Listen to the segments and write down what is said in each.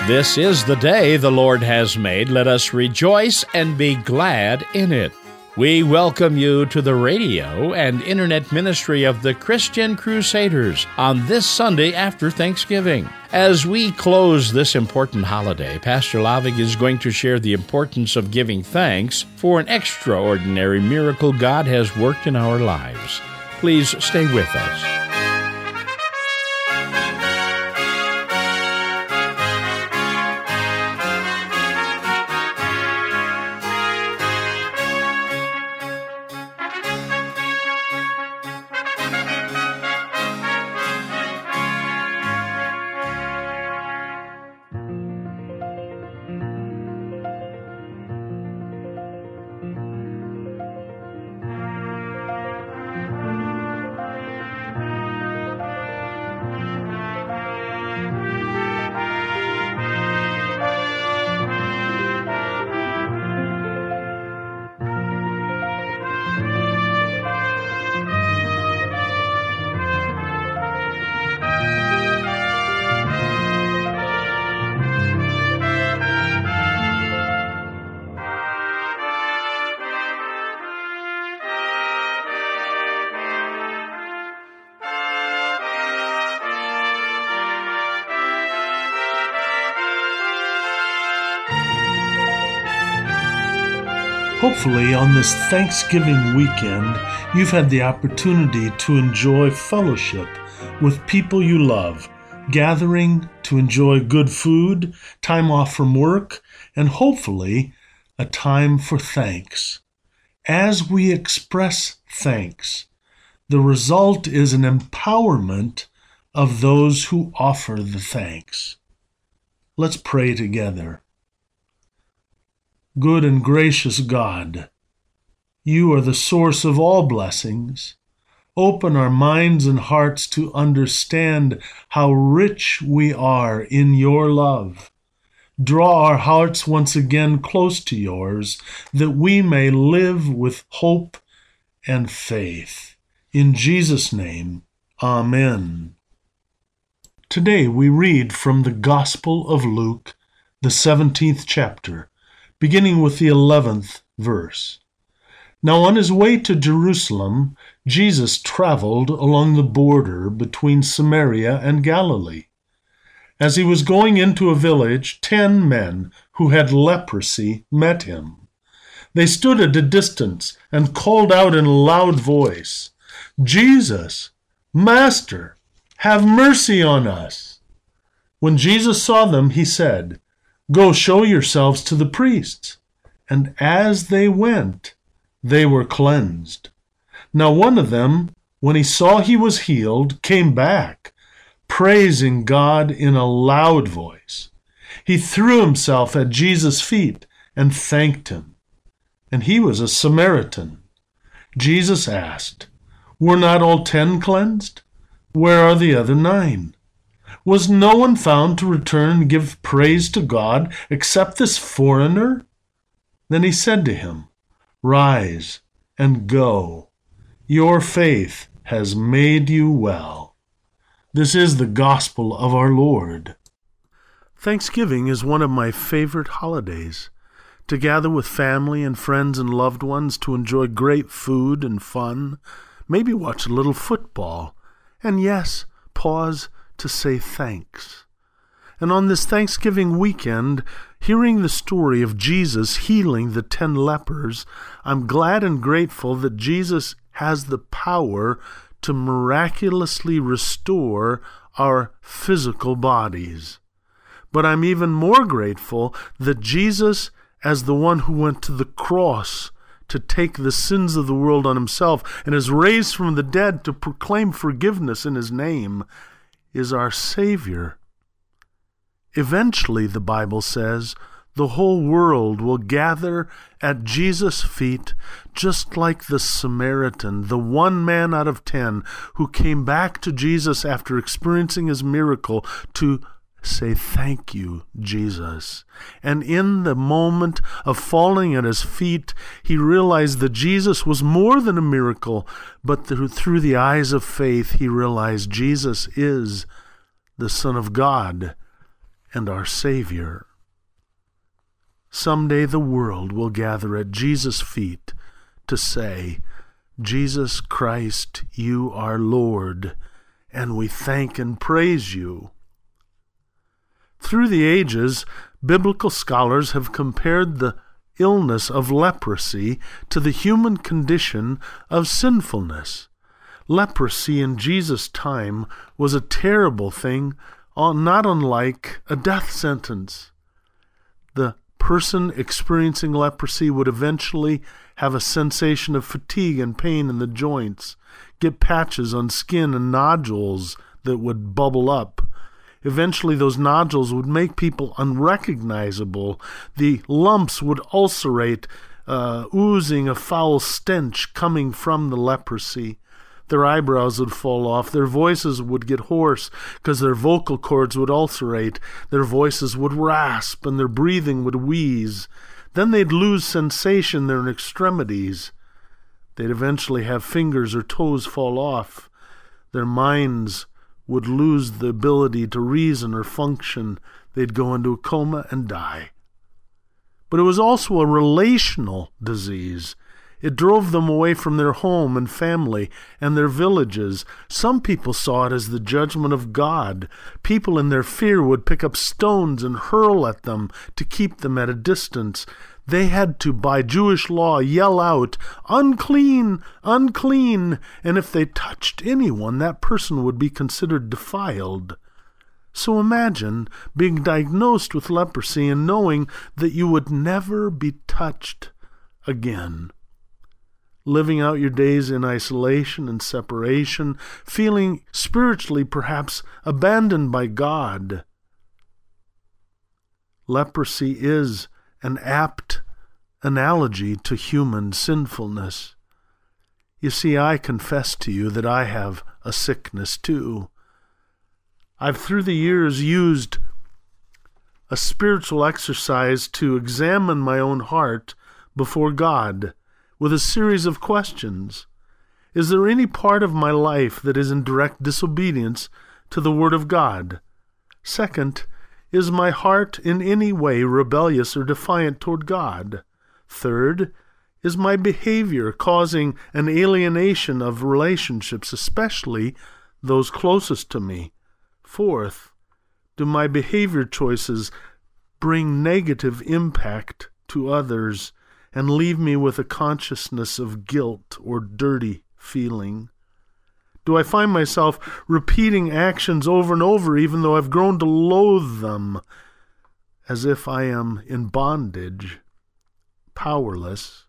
This is the day the Lord has made. Let us rejoice and be glad in it. We welcome you to the radio and internet ministry of the Christian Crusaders on this Sunday after Thanksgiving. As we close this important holiday, Pastor Lavig is going to share the importance of giving thanks for an extraordinary miracle God has worked in our lives. Please stay with us. Hopefully, on this Thanksgiving weekend, you've had the opportunity to enjoy fellowship with people you love, gathering to enjoy good food, time off from work, and hopefully a time for thanks. As we express thanks, the result is an empowerment of those who offer the thanks. Let's pray together. Good and gracious God, you are the source of all blessings. Open our minds and hearts to understand how rich we are in your love. Draw our hearts once again close to yours, that we may live with hope and faith. In Jesus' name, Amen. Today we read from the Gospel of Luke, the 17th chapter, beginning with the 11th verse. Now on his way to Jerusalem, Jesus traveled along the border between Samaria and Galilee. As he was going into a village, 10 men who had leprosy met him. They stood at a distance and called out in a loud voice, "Jesus, Master, have mercy on us." When Jesus saw them, he said, "Go show yourselves to the priests." And as they went, they were cleansed. Now one of them, when he saw he was healed, came back, praising God in a loud voice. He threw himself at Jesus' feet and thanked him. And he was a Samaritan. Jesus asked, "Were not all 10 cleansed? Where are the other 9? Was no one found to return and give praise to God except this foreigner?" Then he said to him, "Rise and go. Your faith has made you well." This is the gospel of our Lord. Thanksgiving is one of my favorite holidays. To gather with family and friends and loved ones to enjoy great food and fun, maybe watch a little football, and yes, pause to say thanks. And on this Thanksgiving weekend, hearing the story of Jesus healing the 10 lepers, I'm glad and grateful that Jesus has the power to miraculously restore our physical bodies. But I'm even more grateful that Jesus, as the one who went to the cross to take the sins of the world on himself and is raised from the dead to proclaim forgiveness in his name, is our Savior. Eventually, the Bible says, the whole world will gather at Jesus' feet, just like the Samaritan, the 1 man out of 10 who came back to Jesus after experiencing his miracle to say, "Thank you, Jesus." And in the moment of falling at his feet, he realized that Jesus was more than a miracle, but through the eyes of faith, he realized Jesus is the Son of God and our Savior. Someday the world will gather at Jesus' feet to say, Jesus Christ, you are Lord, and we thank and praise you. Through the ages, biblical scholars have compared the illness of leprosy to the human condition of sinfulness. Leprosy in Jesus' time was a terrible thing, not unlike a death sentence. The person experiencing leprosy would eventually have a sensation of fatigue and pain in the joints, get patches on skin and nodules that would bubble up. Eventually, those nodules would make people unrecognizable. The lumps would ulcerate, oozing a foul stench coming from the leprosy. Their eyebrows would fall off. Their voices would get hoarse because their vocal cords would ulcerate. Their voices would rasp and their breathing would wheeze. Then they'd lose sensation in their extremities. They'd eventually have fingers or toes fall off. Their minds would lose the ability to reason or function. They'd go into a coma and die. But it was also a relational disease. It drove them away from their home and family and their villages. Some people saw it as the judgment of God. People in their fear would pick up stones and hurl at them to keep them at a distance. They had to, by Jewish law, yell out, "Unclean! Unclean!" And if they touched anyone, that person would be considered defiled. So imagine being diagnosed with leprosy and knowing that you would never be touched again. Living out your days in isolation and separation, feeling spiritually perhaps abandoned by God. Leprosy is an apt analogy to human sinfulness. You see, I confess to you that I have a sickness too. I've through the years used a spiritual exercise to examine my own heart before God with a series of questions. Is there any part of my life that is in direct disobedience to the Word of God? Second, is my heart in any way rebellious or defiant toward God? Third, is my behavior causing an alienation of relationships, especially those closest to me? Fourth, do my behavior choices bring negative impact to others and leave me with a consciousness of guilt or dirty feeling? Do I find myself repeating actions over and over even though I've grown to loathe them, as if I am in bondage, powerless?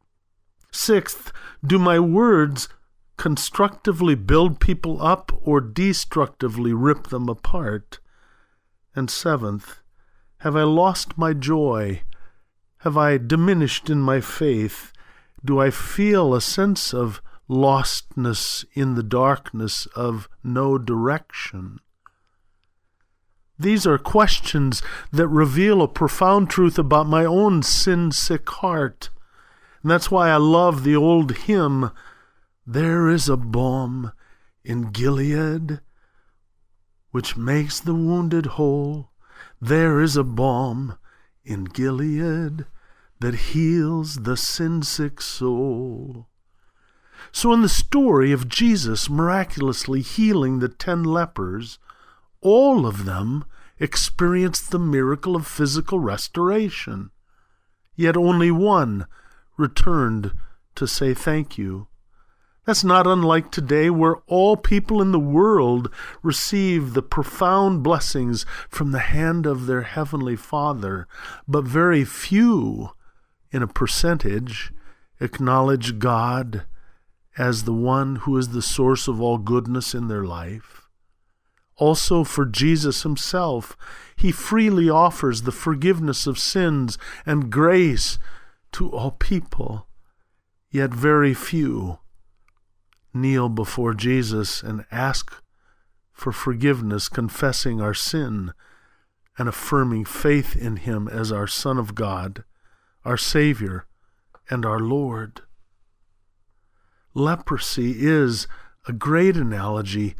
Sixth, do my words constructively build people up or destructively rip them apart? And seventh, have I lost my joy? Have I diminished in my faith? Do I feel a sense of lostness in the darkness of no direction? These are questions that reveal a profound truth about my own sin-sick heart. And that's why I love the old hymn, "There is a balm in Gilead which makes the wounded whole. There is a balm in Gilead that heals the sin-sick soul." So in the story of Jesus miraculously healing the 10 lepers, all of them experienced the miracle of physical restoration. Yet only one returned to say thank you. That's not unlike today, where all people in the world receive the profound blessings from the hand of their Heavenly Father, but very few, in a percentage, acknowledge God as the one who is the source of all goodness in their life. Also for Jesus himself, he freely offers the forgiveness of sins and grace to all people, yet very few kneel before Jesus and ask for forgiveness, confessing our sin and affirming faith in him as our Son of God, our Savior, and our Lord. Leprosy is a great analogy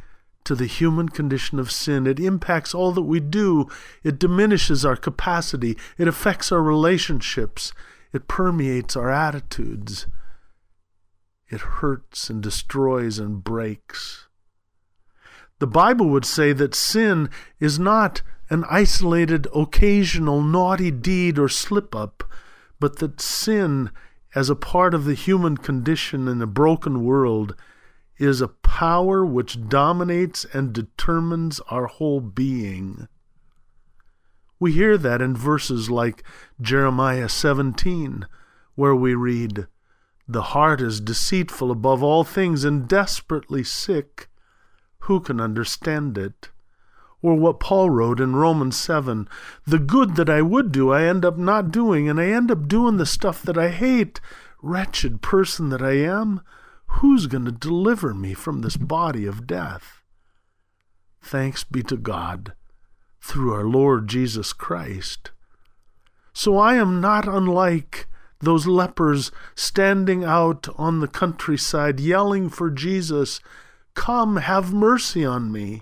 to the human condition of sin. It impacts all that we do. It diminishes our capacity. It affects our relationships. It permeates our attitudes. It hurts and destroys and breaks. The Bible would say that sin is not an isolated, occasional, naughty deed or slip-up, but that sin, as a part of the human condition in a broken world, is a power which dominates and determines our whole being. We hear that in verses like Jeremiah 17, where we read, "The heart is deceitful above all things and desperately sick. Who can understand it?" Or what Paul wrote in Romans 7, "The good that I would do, I end up not doing, and I end up doing the stuff that I hate. Wretched person that I am, who's going to deliver me from this body of death?" Thanks be to God through our Lord Jesus Christ. So I am not unlike those lepers standing out on the countryside yelling for Jesus, "Come, have mercy on me."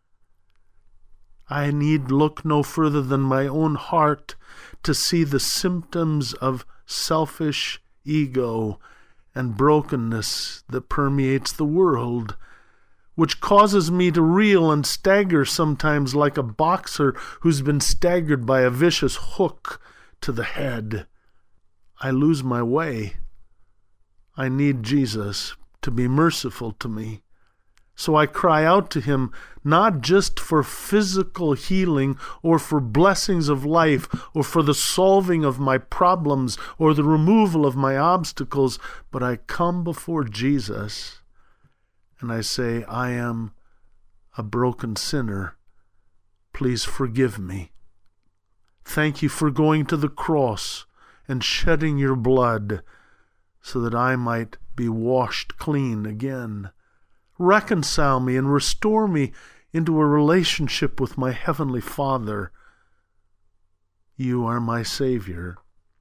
I need look no further than my own heart to see the symptoms of selfish ego and brokenness that permeates the world, which causes me to reel and stagger sometimes like a boxer who's been staggered by a vicious hook to the head. I lose my way. I need Jesus to be merciful to me. So I cry out to him, not just for physical healing or for blessings of life or for the solving of my problems or the removal of my obstacles, but I come before Jesus and I say, I am a broken sinner. Please forgive me. Thank you for going to the cross and shedding your blood so that I might be washed clean again. Reconcile me and restore me into a relationship with my Heavenly Father. You are my Savior.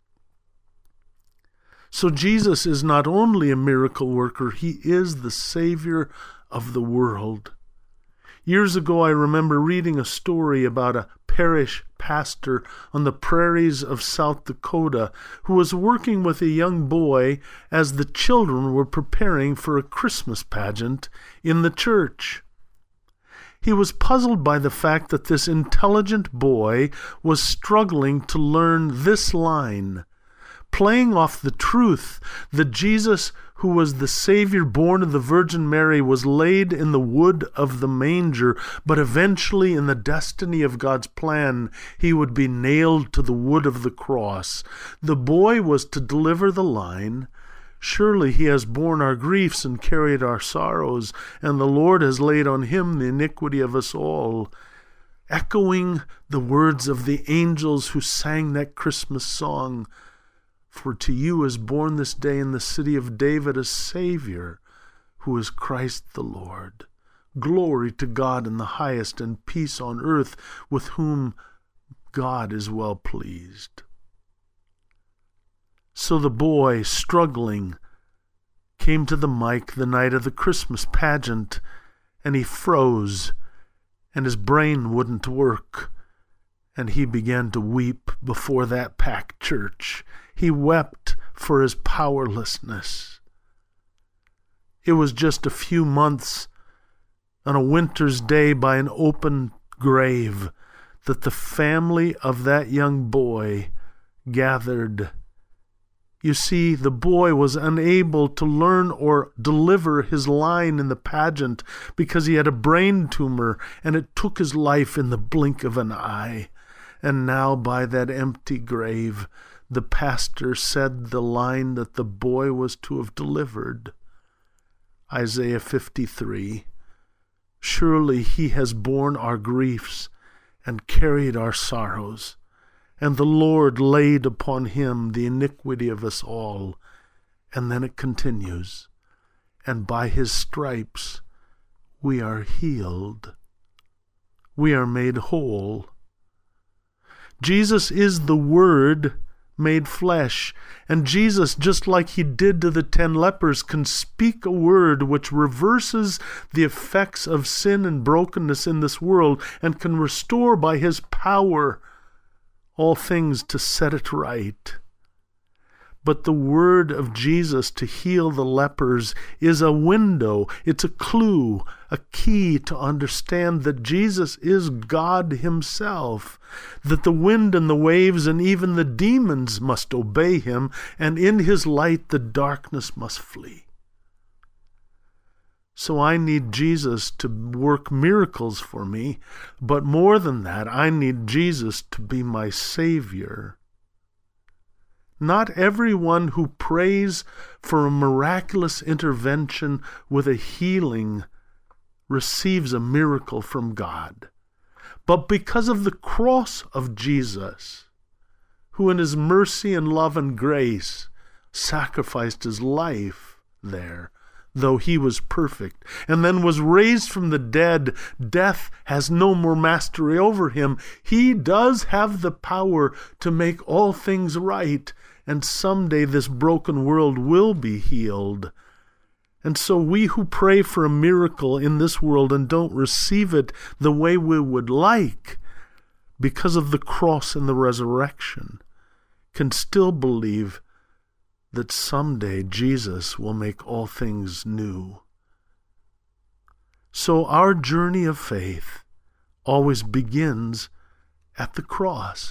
So Jesus is not only a miracle worker, he is the Savior of the world. Years ago, I remember reading a story about a parish pastor on the prairies of South Dakota who was working with a young boy as the children were preparing for a Christmas pageant in the church. He was puzzled by the fact that this intelligent boy was struggling to learn this line, playing off the truth that Jesus, who was the Savior born of the Virgin Mary, was laid in the wood of the manger, but eventually in the destiny of God's plan, he would be nailed to the wood of the cross. The boy was to deliver the line, "Surely he has borne our griefs and carried our sorrows, and the Lord has laid on him the iniquity of us all," echoing the words of the angels who sang that Christmas song, "For to you is born this day in the city of David a Savior, who is Christ the Lord. Glory to God in the highest, and peace on earth with whom God is well pleased." So the boy, struggling, came to the mic the night of the Christmas pageant, and he froze, and his brain wouldn't work, and he began to weep before that packed church. He wept for his powerlessness. It was just a few months on a winter's day by an open grave that the family of that young boy gathered. You see, the boy was unable to learn or deliver his line in the pageant because he had a brain tumor, and it took his life in the blink of an eye. And now by that empty grave, the pastor said the line that the boy was to have delivered. Isaiah 53, "Surely he has borne our griefs and carried our sorrows, and the Lord laid upon him the iniquity of us all." And then it continues, "And by his stripes we are healed." We are made whole. Jesus is the Word made flesh. And Jesus, just like he did to the 10 lepers, can speak a word which reverses the effects of sin and brokenness in this world and can restore by his power all things to set it right. But the word of Jesus to heal the lepers is a window, it's a clue, a key to understand that Jesus is God himself, that the wind and the waves and even the demons must obey him, and in his light the darkness must flee. So I need Jesus to work miracles for me, but more than that, I need Jesus to be my Savior. Not everyone who prays for a miraculous intervention with a healing receives a miracle from God. But because of the cross of Jesus, who in his mercy and love and grace sacrificed his life there, though he was perfect, and then was raised from the dead, death has no more mastery over him. He does have the power to make all things right, and someday this broken world will be healed. And so we who pray for a miracle in this world and don't receive it the way we would like, because of the cross and the resurrection, can still believe that someday Jesus will make all things new. So our journey of faith always begins at the cross.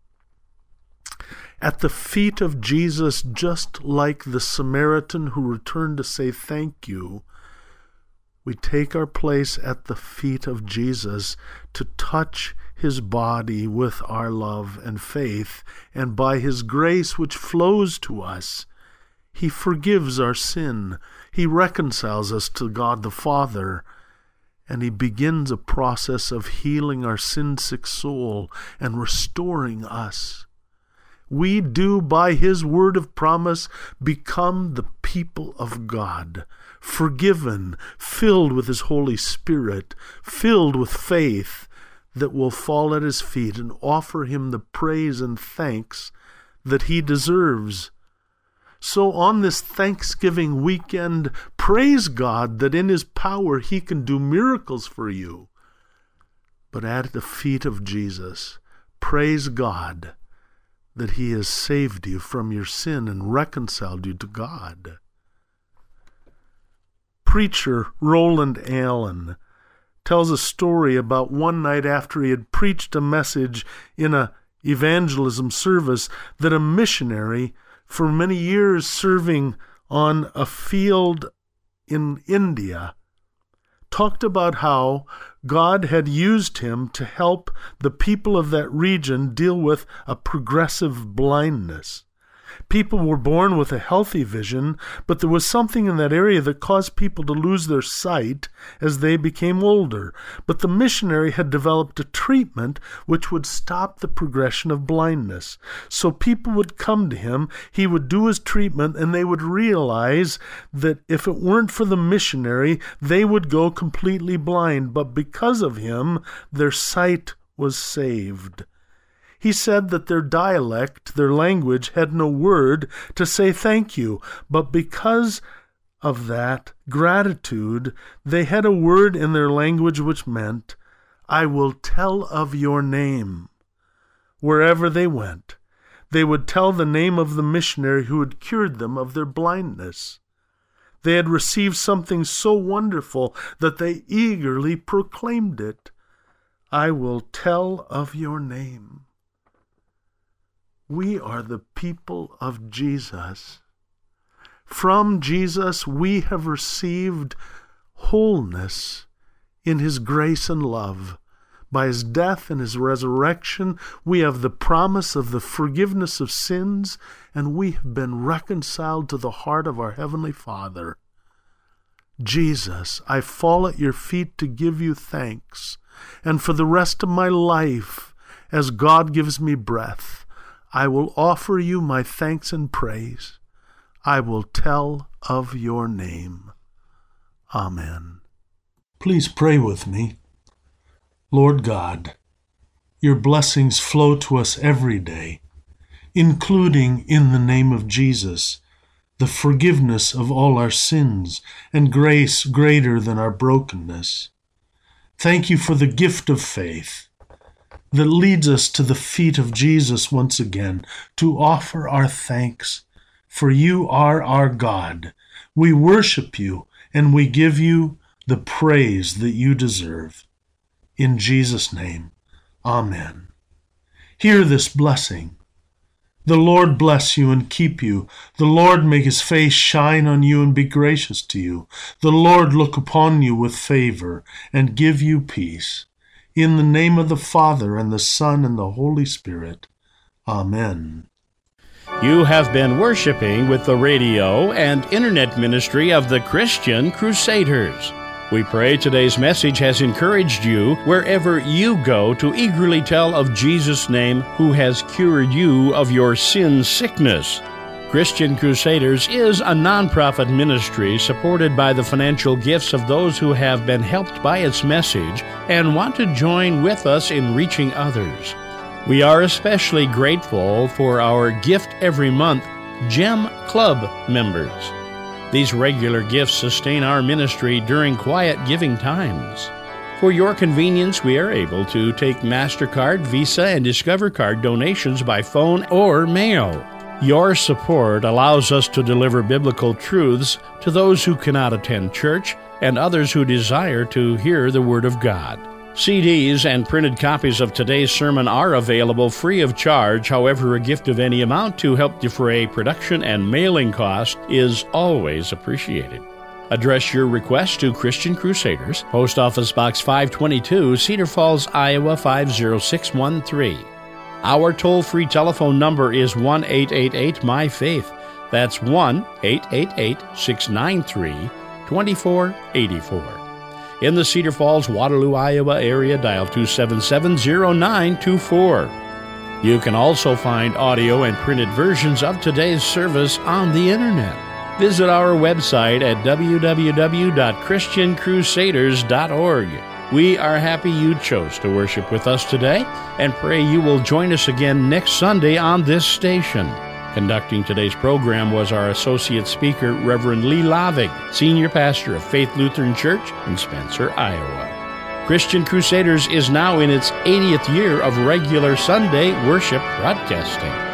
At the feet of Jesus, just like the Samaritan who returned to say thank you, we take our place at the feet of Jesus to touch his body with our love and faith, and by his grace which flows to us, he forgives our sin, he reconciles us to God the Father, and he begins a process of healing our sin-sick soul and restoring us. We do, by his word of promise, become the people of God, forgiven, filled with his Holy Spirit, filled with faith that will fall at his feet and offer him the praise and thanks that he deserves. So on this Thanksgiving weekend, praise God that in his power he can do miracles for you. But at the feet of Jesus, praise God that he has saved you from your sin and reconciled you to God. Preacher Roland Allen tells a story about one night after he had preached a message in an evangelism service that a missionary, for many years serving on a field in India, talked about how God had used him to help the people of that region deal with a progressive blindness. People were born with a healthy vision, but there was something in that area that caused people to lose their sight as they became older. But the missionary had developed a treatment which would stop the progression of blindness. So people would come to him, he would do his treatment, and they would realize that if it weren't for the missionary, they would go completely blind. But because of him, their sight was saved. He said that their dialect, their language, had no word to say thank you, but because of that gratitude, they had a word in their language which meant, I will tell of your name. Wherever they went, they would tell the name of the missionary who had cured them of their blindness. They had received something so wonderful that they eagerly proclaimed it. I will tell of your name. We are the people of Jesus. From Jesus we have received wholeness in his grace and love. By his death and his resurrection, we have the promise of the forgiveness of sins, and we have been reconciled to the heart of our Heavenly Father. Jesus, I fall at your feet to give you thanks, and for the rest of my life, as God gives me breath, I will offer you my thanks and praise. I will tell of your name. Amen. Please pray with me. Lord God, your blessings flow to us every day. including, in the name of Jesus, the forgiveness of all our sins and grace greater than our brokenness. Thank you for the gift of faith that leads us to the feet of Jesus once again to offer our thanks, for you are our God. We worship you and we give you the praise that you deserve. In Jesus' name, amen. Hear this blessing. The Lord bless you and keep you. The Lord make his face shine on you and be gracious to you. The Lord look upon you with favor and give you peace. In the name of the Father, and the Son, and the Holy Spirit. Amen. You have been worshiping with the radio and internet ministry of the Christian Crusaders. We pray today's message has encouraged you wherever you go to eagerly tell of Jesus' name who has cured you of your sin sickness. Christian Crusaders is a nonprofit ministry supported by the financial gifts of those who have been helped by its message and want to join with us in reaching others. We are especially grateful for our Gift Every Month Gem Club members. These regular gifts sustain our ministry during quiet giving times. For your convenience, we are able to take MasterCard, Visa, and Discover Card donations by phone or mail. Your support allows us to deliver biblical truths to those who cannot attend church and others who desire to hear the Word of God. CDs and printed copies of today's sermon are available free of charge. However, a gift of any amount to help defray production and mailing cost is always appreciated. Address your request to Christian Crusaders, Post Office Box 522, Cedar Falls, Iowa 50613. Our toll-free telephone number is 1-888-MY-FAITH. That's 1-888-693-2484. In the Cedar Falls, Waterloo, Iowa area, dial 277-0924. You can also find audio and printed versions of today's service on the Internet. Visit our website at www.christiancrusaders.org. We are happy you chose to worship with us today and pray you will join us again next Sunday on this station. Conducting today's program was our associate speaker, Reverend Lee Lavig, senior pastor of Faith Lutheran Church in Spencer, Iowa. Christian Crusaders is now in its 80th year of regular Sunday worship broadcasting.